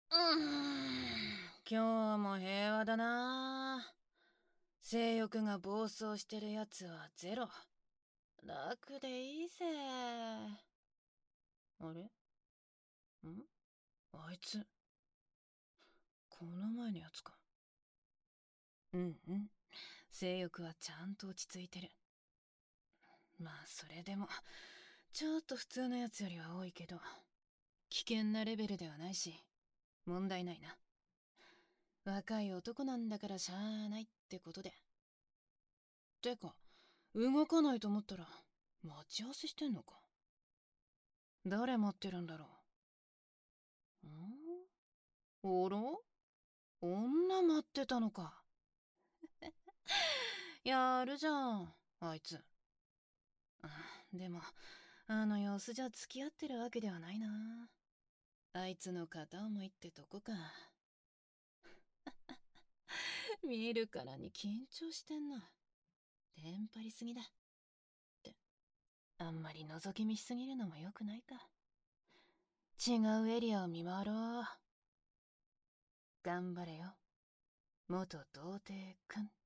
今日も平和だな。性欲が暴走してるやつはゼロ。楽でいいぜ。あれ？あいつ、この前のやつか。性欲はちゃんと落ち着いてる。まあそれでもちょっと普通のやつよりは多いけど、危険なレベルではないし問題ないな。若い男なんだからしゃあないってことで。てか動かないと思ったら待ち合わせしてんのか。誰待ってるんだろう。おら、女待ってたのか。やるじゃんあいつ。でもあの様子じゃ付き合ってるわけではないな。あいつの片思いってとこか。見るからに緊張してんな。テンパりすぎだって。あんまり覗き見しすぎるのも良くないか。違うエリアを見回ろう。頑張れよ元童貞くん。